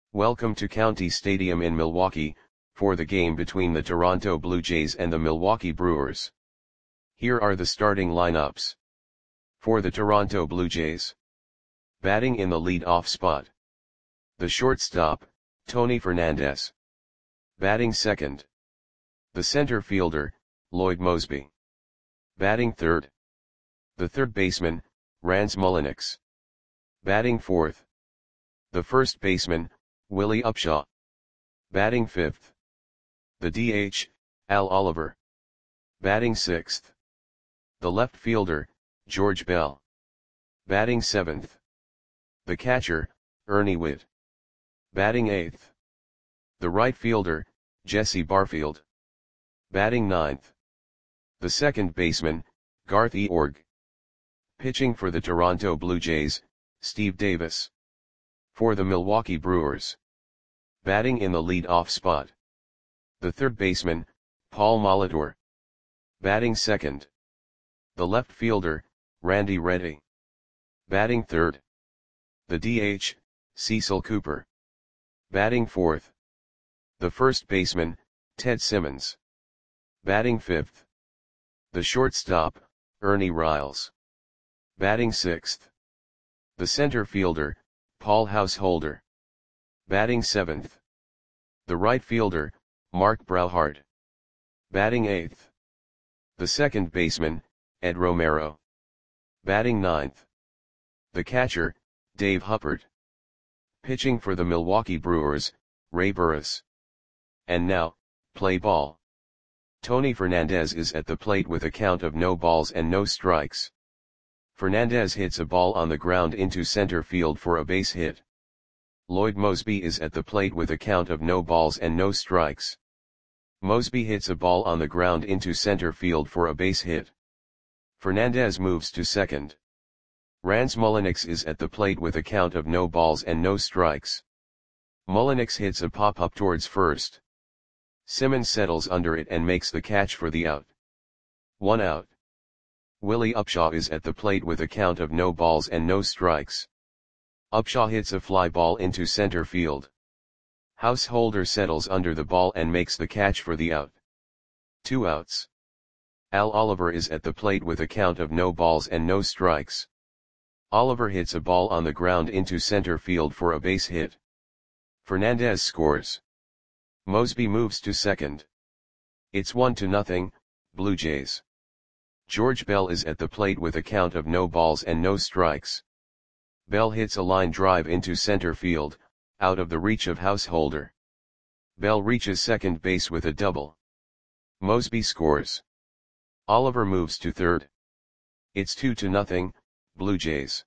Welcome to County Stadium in Milwaukee, for the game between the Toronto Blue Jays and the Milwaukee Brewers. Here are the starting lineups. For the Toronto Blue Jays. Batting in the lead-off spot. The shortstop, Tony Fernandez. Batting second. The center fielder, Lloyd Moseby. Batting third. The third baseman, Rans Mulliniks. Batting fourth. The first baseman, Willie Upshaw. Batting fifth. The DH, Al Oliver. Batting sixth. The left fielder, George Bell. Batting seventh. The catcher, Ernie Whitt. Batting eighth. The right fielder, Jesse Barfield. Batting ninth. The second baseman, Garth Eorg. Pitching for the Toronto Blue Jays, Steve Davis. For the Milwaukee Brewers. Batting in the lead-off spot. The third baseman, Paul Molitor. Batting second. The left fielder, Randy Reddy. Batting third. The DH, Cecil Cooper. Batting fourth. The first baseman, Ted Simmons. Batting fifth. The shortstop, Ernie Riles. Batting sixth. The center fielder, Paul Householder. Batting seventh. The right fielder, Mark Brauhart. Batting eighth. The second baseman, Ed Romero. Batting ninth. The catcher, Dave Huppert. Pitching for the Milwaukee Brewers, Ray Burris. And now, play ball. Tony Fernandez is at the plate with a count of no balls and no strikes. Fernandez hits a ball on the ground into center field for a base hit. Lloyd Moseby is at the plate with a count of no balls and no strikes. Moseby hits a ball on the ground into center field for a base hit. Fernandez moves to second. Rans Mulliniks is at the plate with a count of no balls and no strikes. Mulliniks hits a pop-up towards first. Simmons settles under it and makes the catch for the out. 1 out. Willie Upshaw is at the plate with a count of no balls and no strikes. Upshaw hits a fly ball into center field. Householder settles under the ball and makes the catch for the out. 2 outs. Al Oliver is at the plate with a count of no balls and no strikes. Oliver hits a ball on the ground into center field for a base hit. Fernandez scores. Moseby moves to second. It's 1-0, Blue Jays. George Bell is at the plate with a count of no balls and no strikes. Bell hits a line drive into center field, out of the reach of Householder. Bell reaches second base with a double. Moseby scores. Oliver moves to third. It's 2-0, Blue Jays.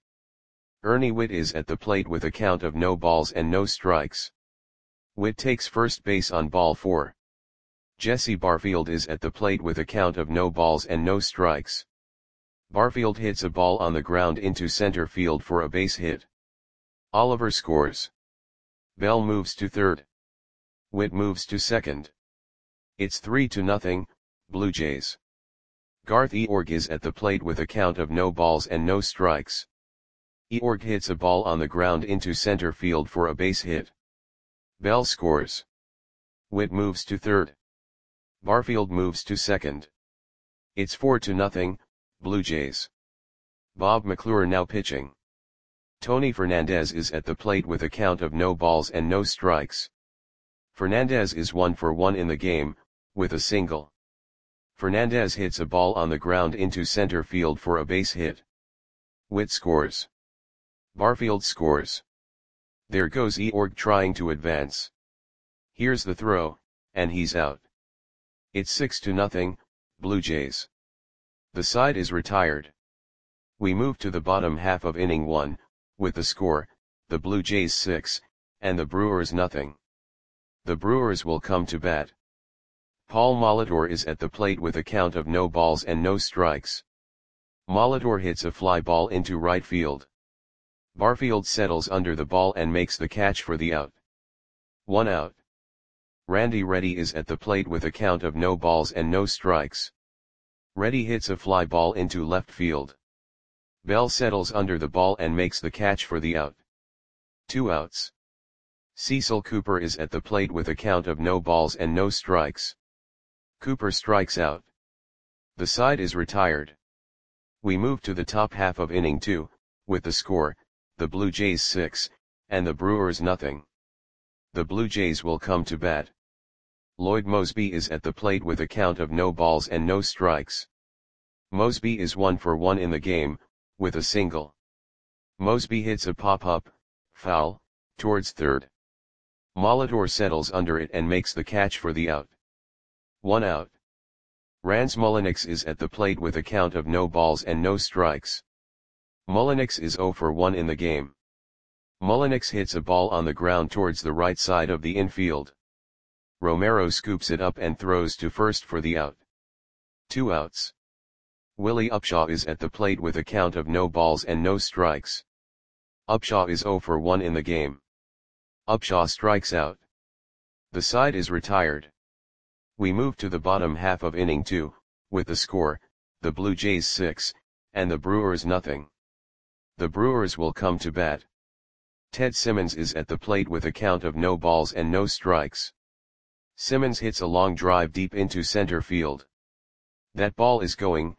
Ernie Whitt is at the plate with a count of no balls and no strikes. Whitt takes first base on ball 4. Jesse Barfield is at the plate with a count of no balls and no strikes. Barfield hits a ball on the ground into center field for a base hit. Oliver scores. Bell moves to third. Whitt moves to second. It's 3-0, Blue Jays. Garth Eorg is at the plate with a count of no balls and no strikes. Eorg hits a ball on the ground into center field for a base hit. Bell scores. Whitt moves to third. Barfield moves to second. It's 4-0, Blue Jays. Bob McClure now pitching. Tony Fernandez is at the plate with a count of no balls and no strikes. Fernandez is 1 for 1 in the game, with a single. Fernandez hits a ball on the ground into center field for a base hit. Whitt scores. Barfield scores. There goes Eorg trying to advance. Here's the throw, and he's out. It's 6-0, Blue Jays. The side is retired. We move to the bottom half of inning 1, with the score, the Blue Jays 6, and the Brewers nothing. The Brewers will come to bat. Paul Molitor is at the plate with a count of no balls and no strikes. Molitor hits a fly ball into right field. Barfield settles under the ball and makes the catch for the out. 1 out. Randy Reddy is at the plate with a count of no balls and no strikes. Reddy hits a fly ball into left field. Bell settles under the ball and makes the catch for the out. 2 outs. Cecil Cooper is at the plate with a count of no balls and no strikes. Cooper strikes out. The side is retired. We move to the top half of inning 2, with the score, the Blue Jays 6, and the Brewers nothing. The Blue Jays will come to bat. Lloyd Moseby is at the plate with a count of no balls and no strikes. Moseby is 1 for 1 in the game, with a single. Moseby hits a pop-up, foul, towards third. Molitor settles under it and makes the catch for the out. 1 out. Rans Mulliniks is at the plate with a count of no balls and no strikes. Mulliniks is 0 for 1 in the game. Mulliniks hits a ball on the ground towards the right side of the infield. Romero scoops it up and throws to first for the out. 2 outs. Willie Upshaw is at the plate with a count of no balls and no strikes. Upshaw is 0 for 1 in the game. Upshaw strikes out. The side is retired. We move to the bottom half of inning 2, with the score, the Blue Jays 6, and the Brewers nothing. The Brewers will come to bat. Ted Simmons is at the plate with a count of no balls and no strikes. Simmons hits a long drive deep into center field. That ball is gone.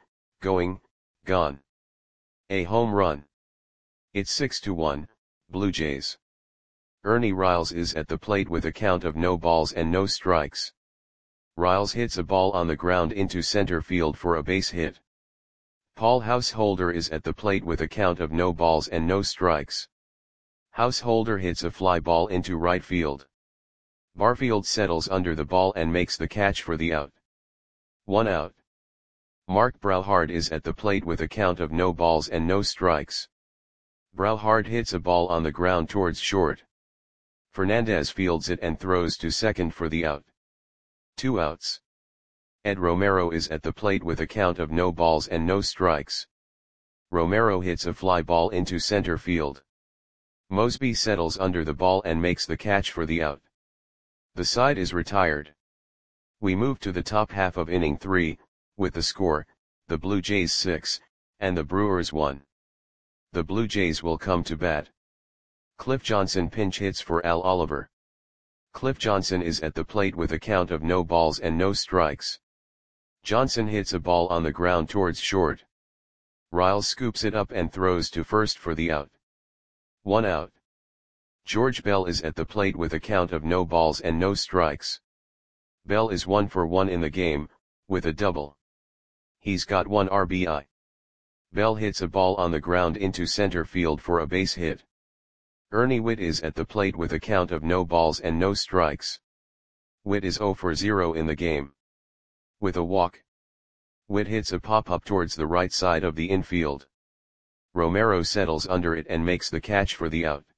A home run. It's 6-1, Blue Jays. Ernie Riles is at the plate with a count of no balls and no strikes. Riles hits a ball on the ground into center field for a base hit. Paul Householder is at the plate with a count of no balls and no strikes. Householder hits a fly ball into right field. Barfield settles under the ball and makes the catch for the out. 1 out. Mark Brauhard is at the plate with a count of no balls and no strikes. Brauhard hits a ball on the ground towards short. Fernandez fields it and throws to second for the out. 2 outs. Ed Romero is at the plate with a count of no balls and no strikes. Romero hits a fly ball into center field. Moseby settles under the ball and makes the catch for the out. The side is retired. We move to the top half of inning 3, with the score, the Blue Jays 6, and the Brewers 1. The Blue Jays will come to bat. Cliff Johnson pinch hits for Al Oliver. Cliff Johnson is at the plate with a count of no balls and no strikes. Johnson hits a ball on the ground towards short. Riles scoops it up and throws to first for the out. 1 out. George Bell is at the plate with a count of no balls and no strikes. Bell is 1 for 1 in the game, with a double. He's got 1 RBI. Bell hits a ball on the ground into center field for a base hit. Ernie Whitt is at the plate with a count of no balls and no strikes. Whitt is 0 for 0 in the game. With a walk. Whitt hits a pop-up towards the right side of the infield. Romero settles under it and makes the catch for the out.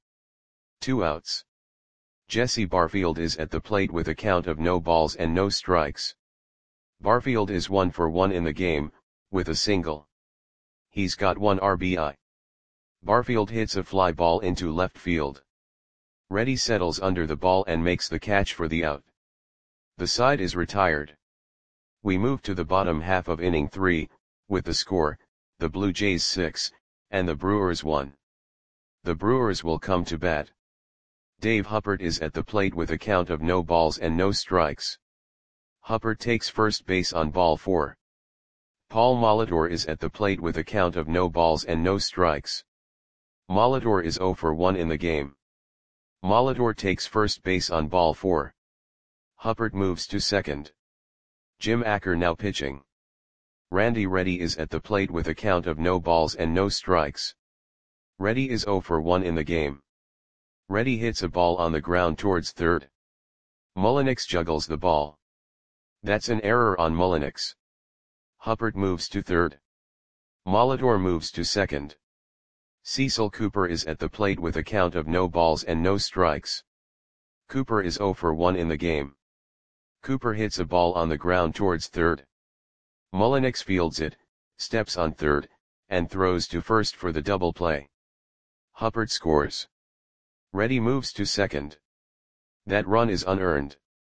2 outs. Jesse Barfield is at the plate with a count of no balls and no strikes. Barfield is 1 for 1 in the game, with a single. He's got 1 RBI. Barfield hits a fly ball into left field. Reddy settles under the ball and makes the catch for the out. The side is retired. We move to the bottom half of inning 3, with the score, the Blue Jays 6, and the Brewers 1. The Brewers will come to bat. Dave Huppert is at the plate with a count of no balls and no strikes. Huppert takes first base on ball 4. Paul Molitor is at the plate with a count of no balls and no strikes. Molitor is 0 for 1 in the game. Molitor takes first base on ball 4. Huppert moves to second. Jim Acker now pitching. Randy Reddy is at the plate with a count of no balls and no strikes. Reddy is 0 for 1 in the game. Reddy hits a ball on the ground towards third. Mulliniks juggles the ball. That's an error on Mulliniks. Huppert moves to third. Molitor moves to second. Cecil Cooper is at the plate with a count of no balls and no strikes. Cooper is 0 for 1 in the game. Cooper hits a ball on the ground towards third. Mulliniks fields it, steps on third, and throws to first for the double play. Huppert scores. Reddy moves to second. That run is unearned.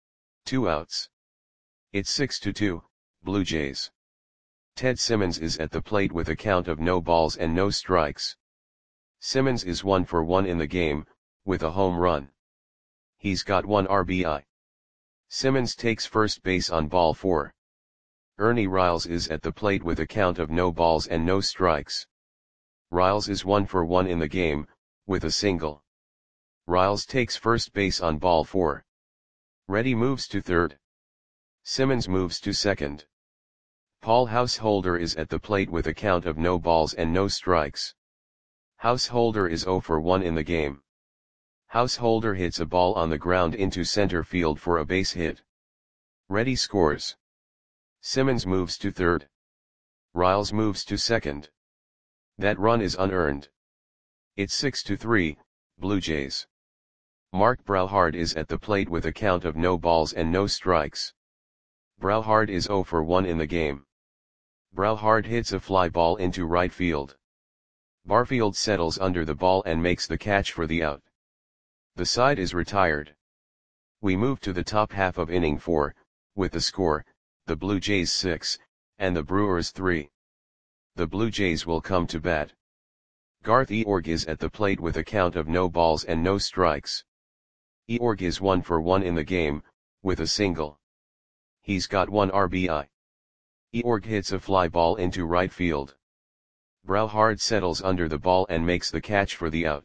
2 outs. It's 6-2, Blue Jays. Ted Simmons is at the plate with a count of no balls and no strikes. Simmons is 1 for 1 in the game, with a home run. He's got 1 RBI. Simmons takes first base on ball 4. Ernie Riles is at the plate with a count of no balls and no strikes. Riles is 1 for 1 in the game, with a single. Riles takes first base on ball 4. Reddy moves to third. Simmons moves to second. Paul Householder is at the plate with a count of no balls and no strikes. Householder is 0 for 1 in the game. Householder hits a ball on the ground into center field for a base hit. Reddy scores. Simmons moves to third. Riles moves to second. That run is unearned. It's 6-3, Blue Jays. Mark Brauhard is at the plate with a count of no balls and no strikes. Brauhard is 0 for 1 in the game. Brauhard hits a fly ball into right field. Barfield settles under the ball and makes the catch for the out. The side is retired. We move to the top half of inning 4, with the score, the Blue Jays 6, and the Brewers 3. The Blue Jays will come to bat. Garth Eorg is at the plate with a count of no balls and no strikes. Eorg is 1 for 1 in the game, with a single. He's got 1 RBI. Eorg hits a fly ball into right field. Brauhard settles under the ball and makes the catch for the out.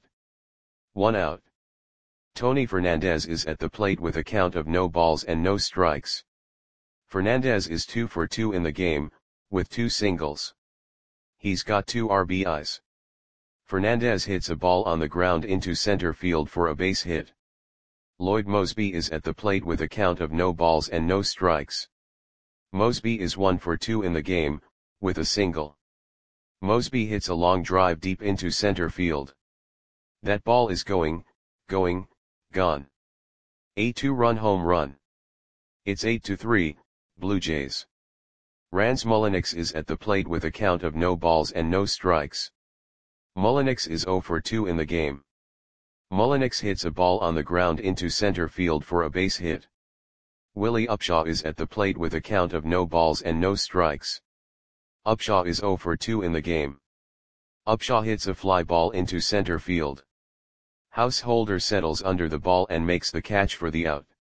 1 out. Tony Fernandez is at the plate with a count of no balls and no strikes. Fernandez is 2 for 2 in the game, with 2 singles. He's got 2 RBIs. Fernandez hits a ball on the ground into center field for a base hit. Lloyd Moseby is at the plate with a count of no balls and no strikes. Moseby is 1 for 2 in the game, with a single. Moseby hits a long drive deep into center field. That ball is going, gone. A 2-run home run. It's 8-3, Blue Jays. Rans Mulliniks is at the plate with a count of no balls and no strikes. Mulliniks is 0 for 2 in the game. Mulliniks hits a ball on the ground into center field for a base hit. Willie Upshaw is at the plate with a count of no balls and no strikes. Upshaw is 0 for 2 in the game. Upshaw hits a fly ball into center field. Householder settles under the ball and makes the catch for the out.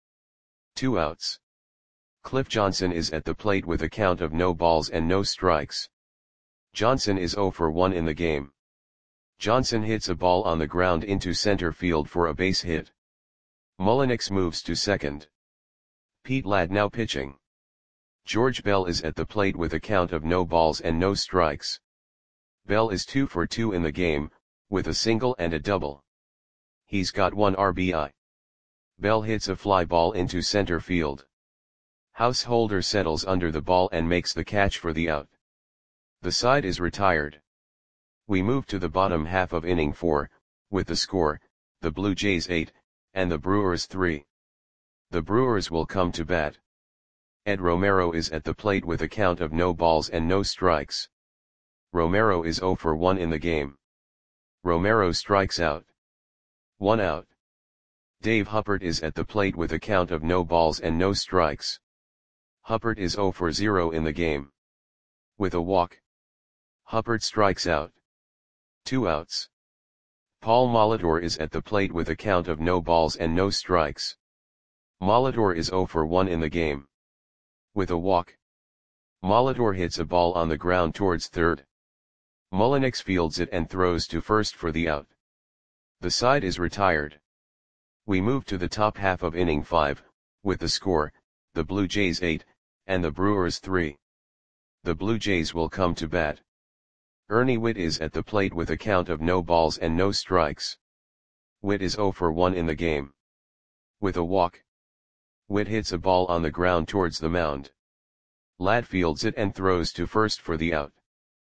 2 outs. Cliff Johnson is at the plate with a count of no balls and no strikes. Johnson is 0 for 1 in the game. Johnson hits a ball on the ground into center field for a base hit. Mulliniks moves to second. Pete Ladd now pitching. George Bell is at the plate with a count of no balls and no strikes. Bell is 2 for 2 in the game, with a single and a double. He's got 1 RBI. Bell hits a fly ball into center field. Householder settles under the ball and makes the catch for the out. The side is retired. We move to the bottom half of inning 4, with the score, the Blue Jays 8, and the Brewers 3. The Brewers will come to bat. Ed Romero is at the plate with a count of no balls and no strikes. Romero is 0 for 1 in the game. Romero strikes out. 1 out. Dave Huppert is at the plate with a count of no balls and no strikes. Huppert is 0 for 0 in the game. With a walk. Huppert strikes out. 2 outs. Paul Molitor is at the plate with a count of no balls and no strikes. Molitor is 0 for 1 in the game. With a walk. Molitor hits a ball on the ground towards third. Mulliniks fields it and throws to first for the out. The side is retired. We move to the top half of inning 5, with the score, the Blue Jays 8, and the Brewers 3. The Blue Jays will come to bat. Ernie Whitt is at the plate with a count of no balls and no strikes. Whitt is 0 for 1 in the game. With a walk. Whitt hits a ball on the ground towards the mound. Ladd fields it and throws to first for the out.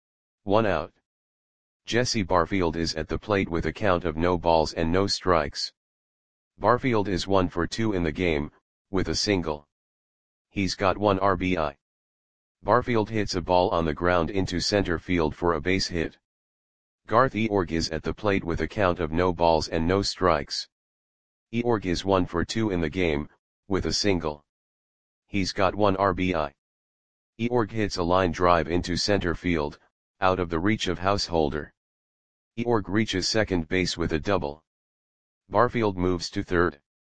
1 out. Jesse Barfield is at the plate with a count of no balls and no strikes. Barfield is 1 for 2 in the game, with a single. He's got 1 RBI. Barfield hits a ball on the ground into center field for a base hit. Garth Eorg is at the plate with a count of no balls and no strikes. Eorg is 1 for 2 in the game, with a single. He's got 1 RBI. Eorg hits a line drive into center field, out of the reach of Householder. Eorg reaches second base with a double. Barfield moves to third.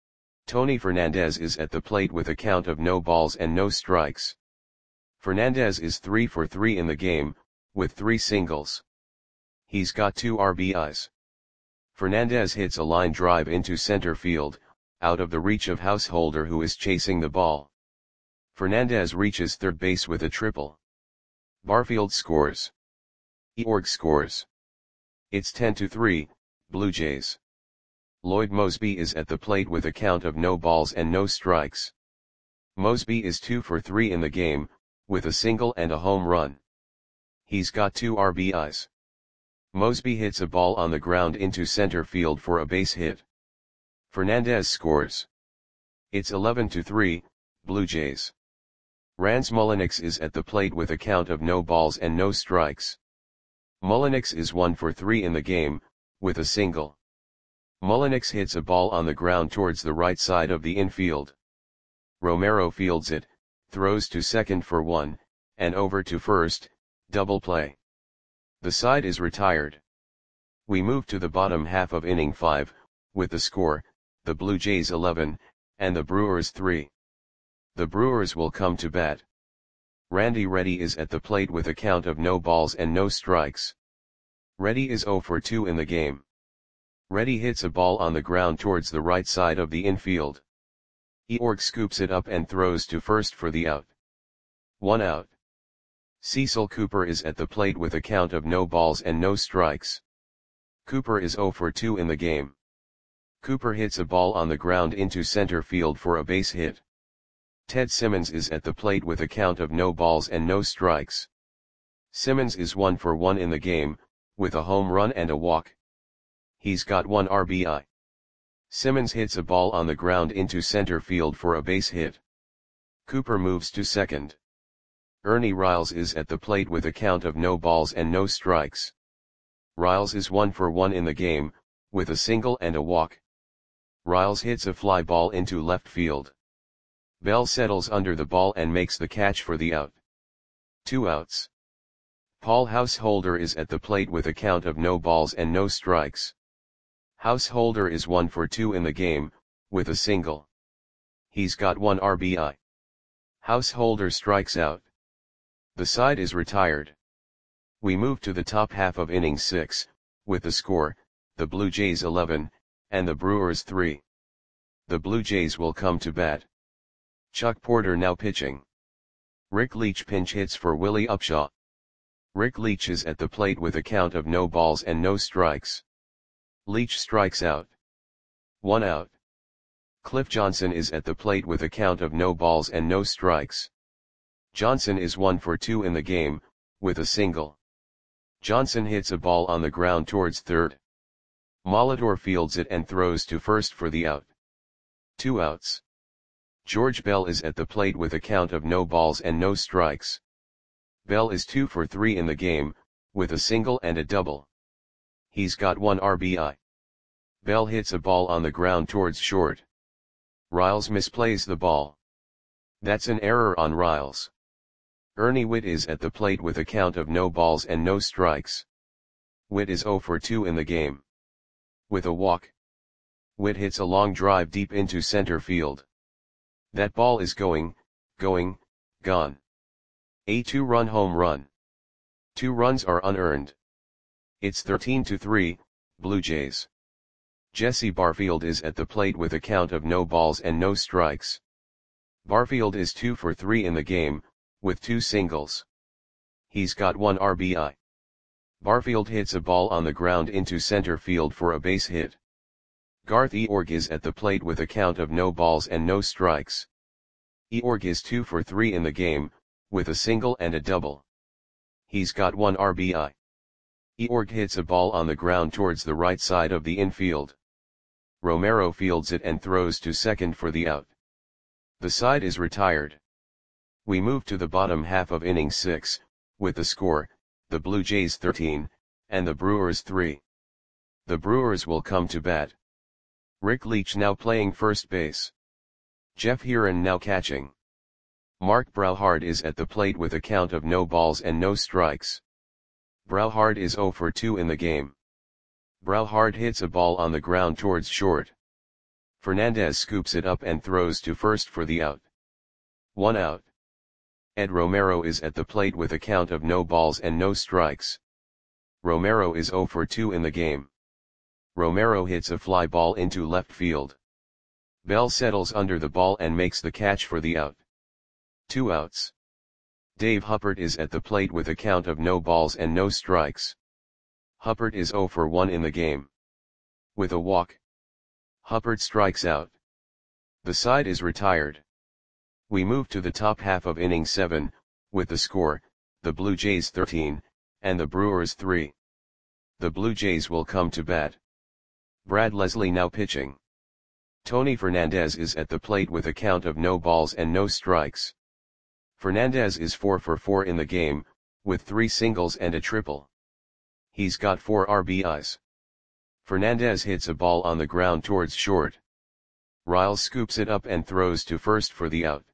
Tony Fernandez is at the plate with a count of no balls and no strikes. Fernandez is 3 for 3 in the game, with 3 singles. He's got 2 RBIs. Fernandez hits a line drive into center field, out of the reach of Householder, who is chasing the ball. Fernandez reaches third base with a triple. Barfield scores. Eorg scores. It's 10-3, Blue Jays. Lloyd Moseby is at the plate with a count of no balls and no strikes. Moseby is 2 for 3 in the game, with a single and a home run. He's got 2 RBIs. Moseby hits a ball on the ground into center field for a base hit. Fernandez scores. It's 11-3, Blue Jays. Rans Mulliniks is at the plate with a count of no balls and no strikes. Mulliniks is 1 for 3 in the game, with a single. Mulliniks hits a ball on the ground towards the right side of the infield. Romero fields it, throws to second for 1, and over to first, double play. The side is retired. We move to the bottom half of inning 5, with the score, the Blue Jays 11, and the Brewers 3. The Brewers will come to bat. Randy Reddy is at the plate with a count of no balls and no strikes. Reddy is 0 for 2 in the game. Reddy hits a ball on the ground towards the right side of the infield. Eorg scoops it up and throws to first for the out. 1 out. Cecil Cooper is at the plate with a count of no balls and no strikes. Cooper is 0 for 2 in the game. Cooper hits a ball on the ground into center field for a base hit. Ted Simmons is at the plate with a count of no balls and no strikes. Simmons is 1 for 1 in the game, with a home run and a walk. He's got 1 RBI. Simmons hits a ball on the ground into center field for a base hit. Cooper moves to second. Ernie Riles is at the plate with a count of no balls and no strikes. Riles is 1 for 1 in the game, with a single and a walk. Riles hits a fly ball into left field. Bell settles under the ball and makes the catch for the out. 2 outs. Paul Householder is at the plate with a count of no balls and no strikes. Householder is 1 for 2 in the game, with a single. He's got 1 RBI. Householder strikes out. The side is retired. We move to the top half of inning 6, with the score, the Blue Jays 11, and the Brewers 3. The Blue Jays will come to bat. Chuck Porter now pitching. Rick Leach pinch hits for Willie Upshaw. Rick Leach is at the plate with a count of no balls and no strikes. Leach strikes out. 1 out. Cliff Johnson is at the plate with a count of no balls and no strikes. Johnson is 1 for 2 in the game, with a single. Johnson hits a ball on the ground towards third. Molitor fields it and throws to first for the out. 2 outs. George Bell is at the plate with a count of no balls and no strikes. Bell is 2 for 3 in the game, with a single and a double. He's got 1 RBI. Bell hits a ball on the ground towards short. Riles misplays the ball. That's an error on Riles. Ernie Whitt is at the plate with a count of no balls and no strikes. Whitt is 0 for 2 in the game. With a walk. Whitt hits a long drive deep into center field. That ball is gone. A 2-run home run. 2 runs are unearned. It's 13-3, Blue Jays. Jesse Barfield is at the plate with a count of no balls and no strikes. Barfield is 2 for 3 in the game, with 2 singles. He's got 1 RBI. Barfield hits a ball on the ground into center field for a base hit. Garth Eorg is at the plate with a count of no balls and no strikes. Eorg is 2 for 3 in the game, with a single and a double. He's got 1 RBI. Eorg hits a ball on the ground towards the right side of the infield. Romero fields it and throws to second for the out. The side is retired. We move to the bottom half of inning 6, with the score, the Blue Jays 13, and the Brewers 3. The Brewers will come to bat. Rick Leach now playing first base. Jeff Heron now catching. Mark Brauhard is at the plate with a count of no balls and no strikes. Brauhard is 0 for 2 in the game. Brauhard hits a ball on the ground towards short. Fernandez scoops it up and throws to first for the out. 1 out. Ed Romero is at the plate with a count of no balls and no strikes. Romero is 0 for 2 in the game. Romero hits a fly ball into left field. Bell settles under the ball and makes the catch for the out. 2 outs. Dave Huppert is at the plate with a count of no balls and no strikes. Huppert is 0 for 1 in the game. With a walk, Huppert strikes out. The side is retired. We move to the top half of inning 7, with the score, the Blue Jays 13, and the Brewers 3. The Blue Jays will come to bat. Brad Leslie now pitching. Tony Fernandez is at the plate with a count of no balls and no strikes. Fernandez is 4 for 4 in the game, with 3 singles and a triple. He's got 4 RBIs. Fernandez hits a ball on the ground towards short. Riles scoops it up and throws to first for the out.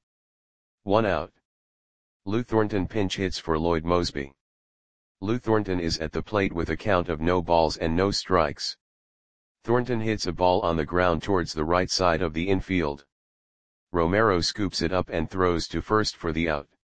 1 out. Lou Thornton pinch hits for Lloyd Moseby. Lou Thornton is at the plate with a count of no balls and no strikes. Thornton hits a ball on the ground towards the right side of the infield. Romero scoops it up and throws to first for the out.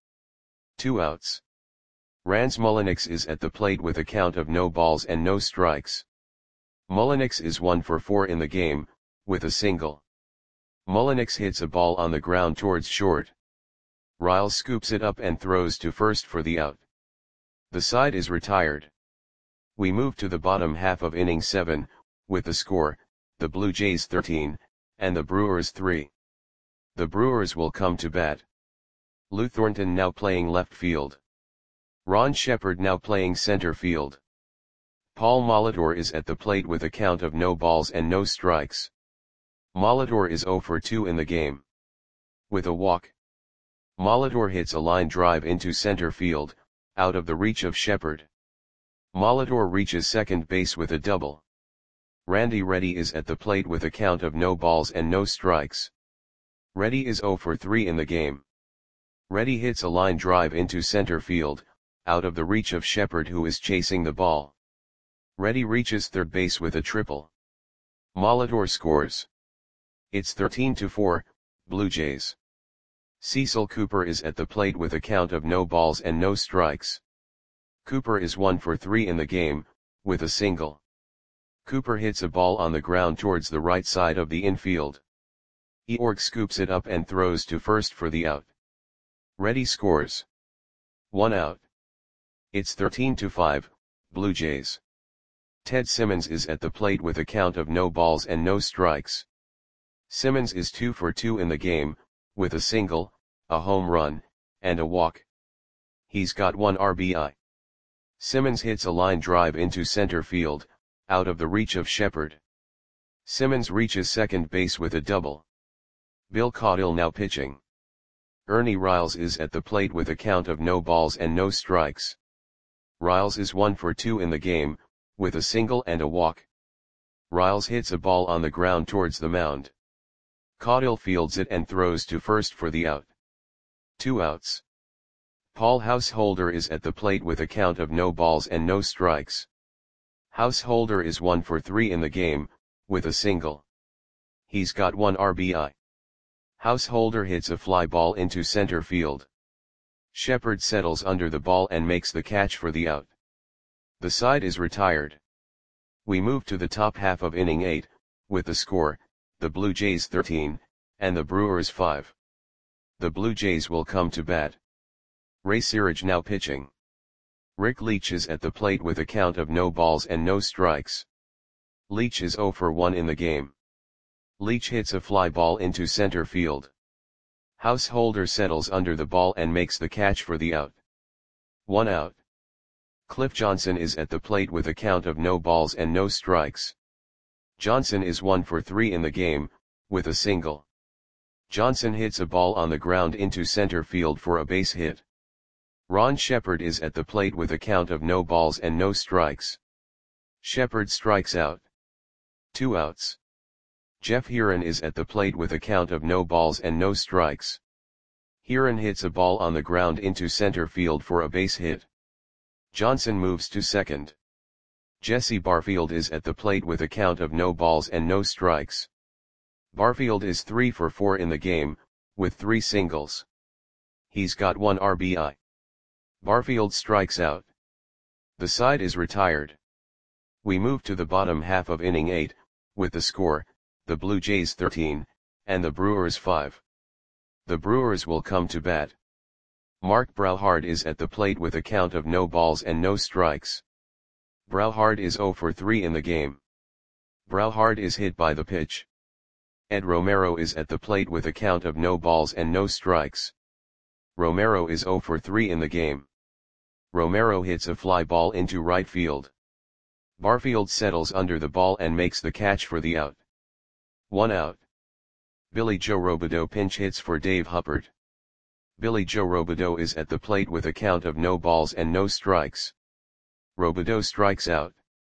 2 outs. Rans Mulliniks is at the plate with a count of no balls and no strikes. Mulliniks is 1 for 4 in the game, with a single. Mulliniks hits a ball on the ground towards short. Riles scoops it up and throws to first for the out. The side is retired. We move to the bottom half of inning 7, with the score, the Blue Jays 13, and the Brewers 3. The Brewers will come to bat. Lou Thornton now playing left field. Ron Shepard now playing center field. Paul Molitor is at the plate with a count of no balls and no strikes. Molitor is 0 for 2 in the game. With a walk, Molitor hits a line drive into center field, out of the reach of Shepard. Molitor reaches second base with a double. Randy Reddy is at the plate with a count of no balls and no strikes. Reddy is 0 for 3 in the game. Reddy hits a line drive into center field, out of the reach of Shepard who is chasing the ball. Reddy reaches third base with a triple. Molitor scores. It's 13-4, Blue Jays. Cecil Cooper is at the plate with a count of no balls and no strikes. Cooper is 1 for 3 in the game, with a single. Cooper hits a ball on the ground towards the right side of the infield. Eorg scoops it up and throws to first for the out. Reddy scores. 1 out. It's 13-5, Blue Jays. Ted Simmons is at the plate with a count of no balls and no strikes. Simmons is 2 for 2 in the game, with a single, a home run, and a walk. He's got 1 RBI. Simmons hits a line drive into center field, out of the reach of Shepard. Simmons reaches second base with a double. Bill Caudill now pitching. Ernie Riles is at the plate with a count of no balls and no strikes. Riles is 1 for 2 in the game, with a single and a walk. Riles hits a ball on the ground towards the mound. Caudill fields it and throws to first for the out. 2 outs. Paul Householder is at the plate with a count of no balls and no strikes. Householder is 1 for 3 in the game, with a single. He's got 1 RBI. Householder hits a fly ball into center field. Shepard settles under the ball and makes the catch for the out. The side is retired. We move to the top half of inning 8, with the score, the Blue Jays 13, and the Brewers 5. The Blue Jays will come to bat. Ray Searage now pitching. Rick Leach is at the plate with a count of no balls and no strikes. Leach is 0 for 1 in the game. Leach hits a fly ball into center field. Householder settles under the ball and makes the catch for the out. 1 out. Cliff Johnson is at the plate with a count of no balls and no strikes. Johnson is 1 for 3 in the game, with a single. Johnson hits a ball on the ground into center field for a base hit. Ron Shepard is at the plate with a count of no balls and no strikes. Shepard strikes out. 2 outs. Jeff Heron is at the plate with a count of no balls and no strikes. Heron hits a ball on the ground into center field for a base hit. Johnson moves to second. Jesse Barfield is at the plate with a count of no balls and no strikes. Barfield is 3 for 4 in the game, with 3 singles. He's got 1 RBI. Barfield strikes out. The side is retired. We move to the bottom half of inning 8, with the score, the Blue Jays 13, and the Brewers 5. The Brewers will come to bat. Mark Brauhard is at the plate with a count of no balls and no strikes. Brauhard is 0 for 3 in the game. Brauhard is hit by the pitch. Ed Romero is at the plate with a count of no balls and no strikes. Romero is 0 for 3 in the game. Romero hits a fly ball into right field. Barfield settles under the ball and makes the catch for the out. 1 out. Billy Joe Robideau pinch hits for Dave Huppert. Billy Joe Robideau is at the plate with a count of no balls and no strikes. Robideau strikes out.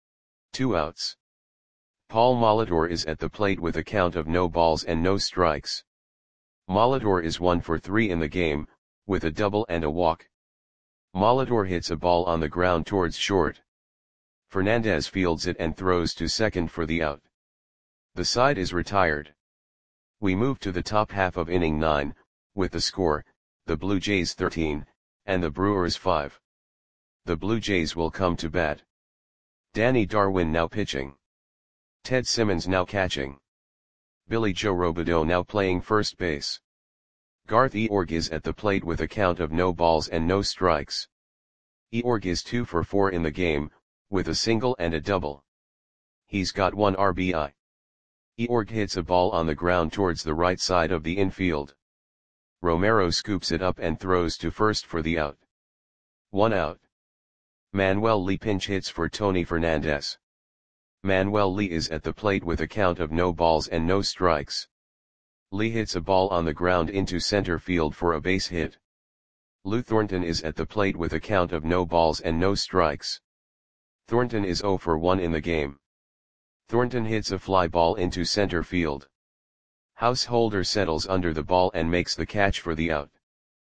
2 outs. Paul Molitor is at the plate with a count of no balls and no strikes. Molitor is 1 for 3 in the game, with a double and a walk. Molitor hits a ball on the ground towards short. Fernandez fields it and throws to second for the out. The side is retired. We move to the top half of inning 9, with the score, the Blue Jays 13, and the Brewers 5. The Blue Jays will come to bat. Danny Darwin now pitching. Ted Simmons now catching. Billy Joe Robideau now playing first base. Garth Eorg is at the plate with a count of no balls and no strikes. Eorg is 2 for 4 in the game, with a single and a double. He's got 1 RBI. Eorg hits a ball on the ground towards the right side of the infield. Romero scoops it up and throws to first for the out. 1 out. Manuel Lee pinch hits for Tony Fernandez. Manuel Lee is at the plate with a count of no balls and no strikes. Lee hits a ball on the ground into center field for a base hit. Lou Thornton is at the plate with a count of no balls and no strikes. Thornton is 0 for 1 in the game. Thornton hits a fly ball into center field. Householder settles under the ball and makes the catch for the out.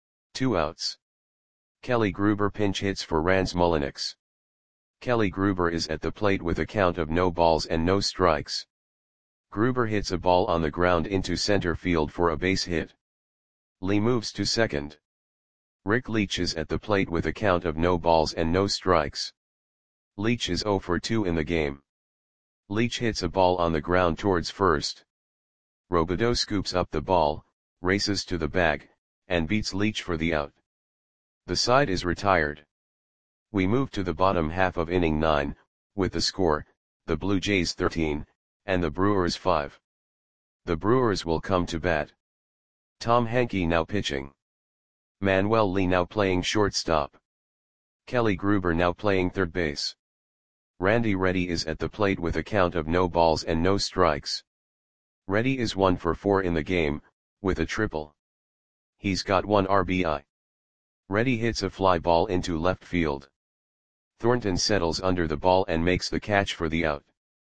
2 outs. Kelly Gruber pinch hits for Rans Mulliniks. Kelly Gruber is at the plate with a count of no balls and no strikes. Gruber hits a ball on the ground into center field for a base hit. Lee moves to second. Rick Leach is at the plate with a count of no balls and no strikes. Leach is 0 for 2 in the game. Leach hits a ball on the ground towards first. Robideau scoops up the ball, races to the bag, and beats Leach for the out. The side is retired. We move to the bottom half of inning 9, with the score, the Blue Jays 13, and the Brewers 5. The Brewers will come to bat. Tom Henke now pitching. Manuel Lee now playing shortstop. Kelly Gruber now playing third base. Randy Reddy is at the plate with a count of no balls and no strikes. Reddy is 1 for 4 in the game, with a triple. He's got 1 RBI. Reddy hits a fly ball into left field. Thornton settles under the ball and makes the catch for the out.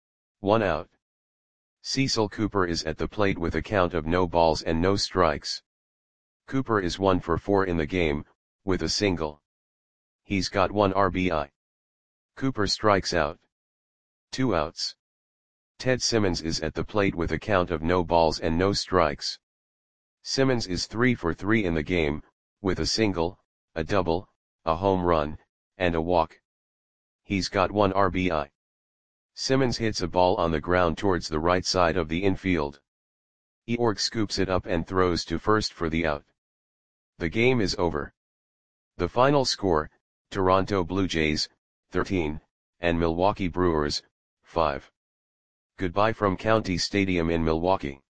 1 out. Cecil Cooper is at the plate with a count of no balls and no strikes. Cooper is 1 for 4 in the game, with a single. He's got 1 RBI. Cooper strikes out. 2 outs. Ted Simmons is at the plate with a count of no balls and no strikes. Simmons is 3 for 3 in the game, with a single, a double, a home run, and a walk. He's got 1 RBI. Simmons hits a ball on the ground towards the right side of the infield. Eorg scoops it up and throws to first for the out. The game is over. The final score, Toronto Blue Jays, 13, and Milwaukee Brewers, 5. Goodbye from County Stadium in Milwaukee.